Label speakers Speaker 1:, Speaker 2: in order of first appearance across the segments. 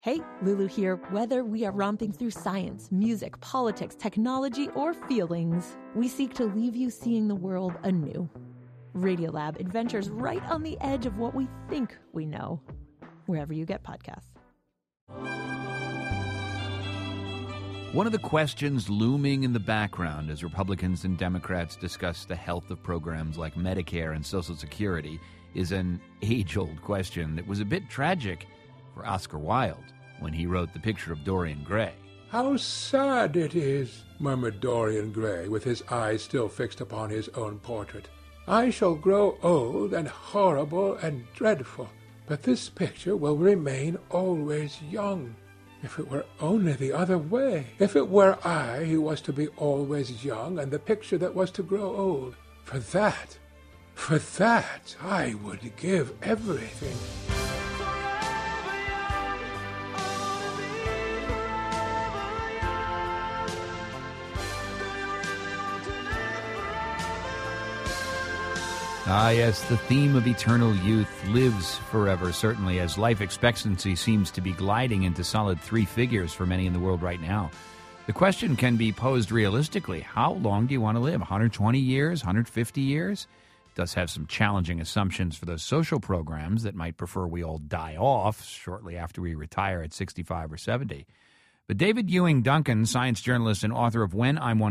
Speaker 1: Hey, Lulu here. Whether we are romping through science, music, politics, technology, or feelings, we seek to leave you seeing the world anew. Radiolab adventures right on the edge of what we think we know, wherever you get podcasts.
Speaker 2: One of the questions looming in the background as Republicans and Democrats discuss the health of programs like Medicare and Social Security is an age-old question that was a bit tragic for Oscar Wilde when he wrote The Picture of Dorian Gray.
Speaker 3: "How sad it is," murmured Dorian Gray, with his eyes still fixed upon his own portrait. "I shall grow old and horrible and dreadful, but this picture will remain always young. If it were only the other way! If it were I who was to be always young and the picture that was to grow old! For that I would give everything."
Speaker 2: Ah, yes, the theme of eternal youth lives forever, certainly, as life expectancy seems to be gliding into solid three figures for many in the world right now. The question can be posed realistically. How long do you want to live? 120 years? 150 years? It does have some challenging assumptions for those social programs that might prefer we all die off shortly after we retire at 65 or 70. But David Ewing Duncan, science journalist and author of When I'm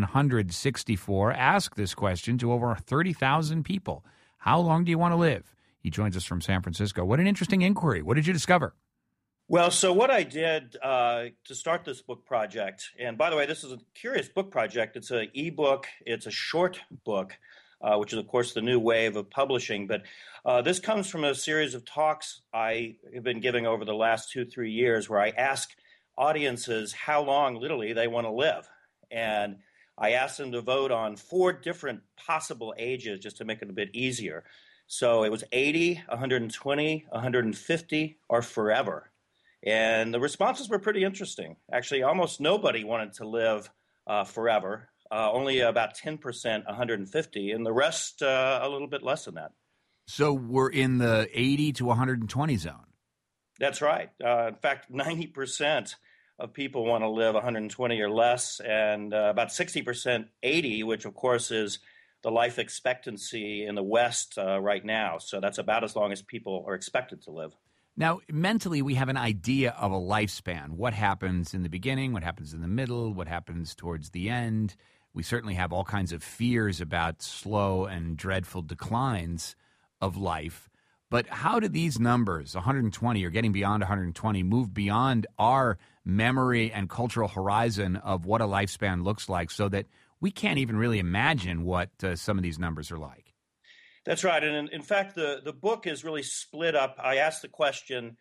Speaker 2: 164, asked this question to over 30,000 people. How long do you want to live? He joins us from San Francisco. What an interesting inquiry. What did you discover?
Speaker 4: Well, so what I did to start this book project, and by the way, this is a curious book project. It's an ebook. It's a short book, which is, of course, the new wave of publishing. But this comes from a series of talks I have been giving over the last 2-3 years where I ask audiences how long, literally, they want to live. And I asked them to vote on 4 different possible ages just to make it a bit easier. So it was 80, 120, 150, or forever. And the responses were pretty interesting. Actually, almost nobody wanted to live forever. Only about 10%, 150, and the rest a little bit less than that.
Speaker 2: So we're in the 80 to 120 zone.
Speaker 4: That's right. In fact, 90% of people want to live 120 or less, and about 60% 80, which of course is the life expectancy in the West right now. So that's about as long as people are expected to live.
Speaker 2: Now, mentally, we have an idea of a lifespan. What happens in the beginning, what happens in the middle, what happens towards the end. We certainly have all kinds of fears about slow and dreadful declines of life. But how do these numbers, 120 or getting beyond 120, move beyond our memory and cultural horizon of what a lifespan looks like so that we can't even really imagine what some of these numbers are like?
Speaker 4: That's right. And in fact, the book is really split up. I ask the question.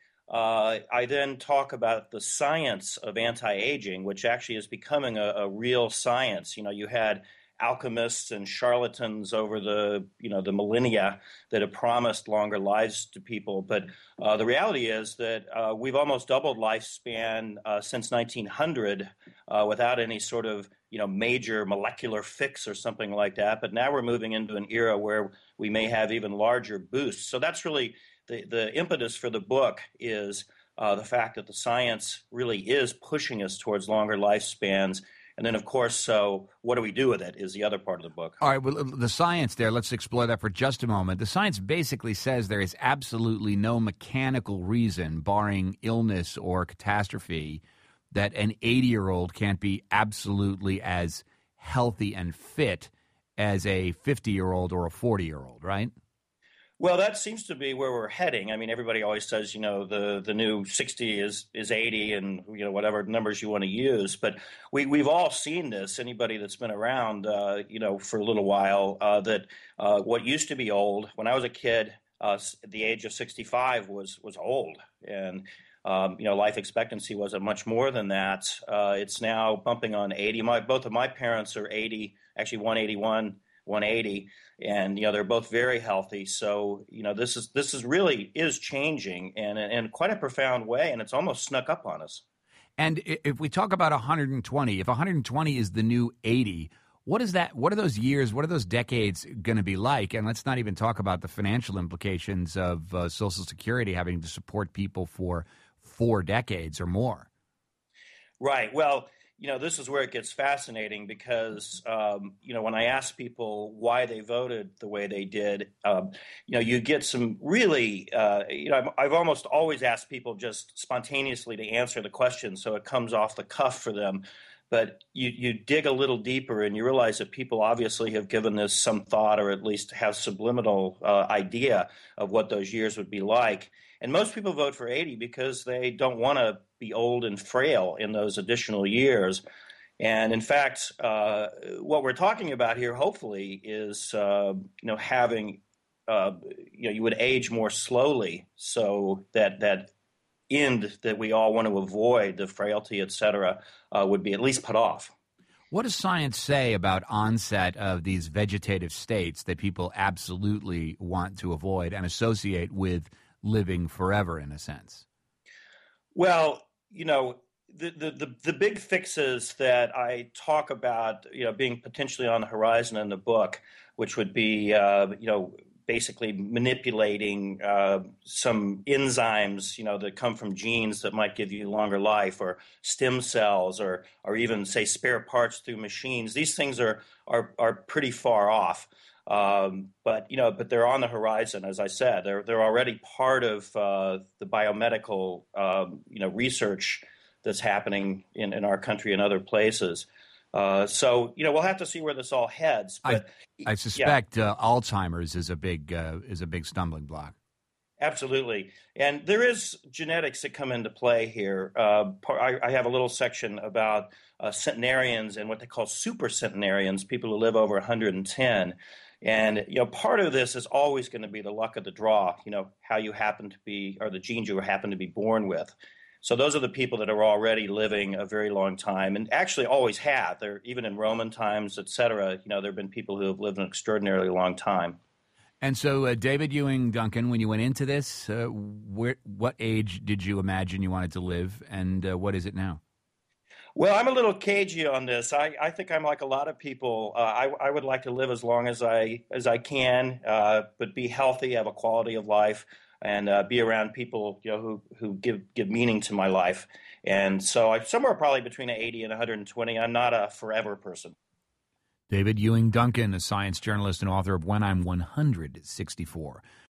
Speaker 4: I then talk about the science of anti-aging, which actually is becoming a real science. You know, you had alchemists and charlatans over the millennia that have promised longer lives to people. But the reality is that we've almost doubled lifespan since 1900 without any sort of major molecular fix or something like that. But now we're moving into an era where we may have even larger boosts. So that's really the impetus for the book is the fact that the science really is pushing us towards longer lifespans. And then, of course, so what do we do with it is the other part of the book.
Speaker 2: All right, well, the science there, let's explore that for just a moment. The science basically says there is absolutely no mechanical reason, barring illness or catastrophe, that an 80-year-old can't be absolutely as healthy and fit as a 50-year-old or a 40-year-old, right?
Speaker 4: Well, that seems to be where we're heading. I mean, everybody always says, the new 60 is 80 and, whatever numbers you want to use. But we've all seen this, anybody that's been around, for a little while, that what used to be old, when I was a kid, the age of 65 was old. And, life expectancy wasn't much more than that. It's now bumping on 80. Both of my parents are 80, actually 181, 180. And, they're both very healthy. So, this is really changing in quite a profound way. And it's almost snuck up on us.
Speaker 2: And if we talk about 120, if 120 is the new 80, what is that? What are those years? What are those decades going to be like? And let's not even talk about the financial implications of Social Security having to support people for 4 decades or more.
Speaker 4: Right. Well, this is where it gets fascinating because, when I ask people why they voted the way they did, you get some really, I've almost always asked people just spontaneously to answer the question so it comes off the cuff for them. But you dig a little deeper and you realize that people obviously have given this some thought or at least have subliminal idea of what those years would be like. And most people vote for 80 because they don't want to be old and frail in those additional years. And in fact, what we're talking about here, hopefully, is having you would age more slowly, so that end that we all want to avoid, the frailty, et cetera, would be at least put off.
Speaker 2: What does science say about onset of these vegetative states that people absolutely want to avoid and associate with living forever, in a sense?
Speaker 4: Well, the big fixes that I talk about, being potentially on the horizon in the book, which would be, basically manipulating some enzymes, that come from genes that might give you longer life, or stem cells, or even, say, spare parts through machines. These things are pretty far off. But they're on the horizon, as I said. They're already part of the biomedical, research that's happening in our country and other places. So we'll have to see where this all heads. But
Speaker 2: I suspect Alzheimer's is a big stumbling block.
Speaker 4: Absolutely. And there is genetics that come into play here. I have a little section about centenarians and what they call supercentenarians, people who live over 110. And, part of this is always going to be the luck of the draw, how you happen to be, or the genes you happen to be born with. So those are the people that are already living a very long time, and actually always have. They're, even in Roman times, et cetera, there have been people who have lived an extraordinarily long time.
Speaker 2: And so, David Ewing Duncan, when you went into this, what age did you imagine you wanted to live, and what is it now?
Speaker 4: Well, I'm a little cagey on this. I think I'm like a lot of people. I would like to live as long as I can, but be healthy, have a quality of life, and be around people who give meaning to my life. And so I'm somewhere probably between 80 and 120. I'm not a forever person.
Speaker 2: David Ewing Duncan, a science journalist and author of When I'm 164.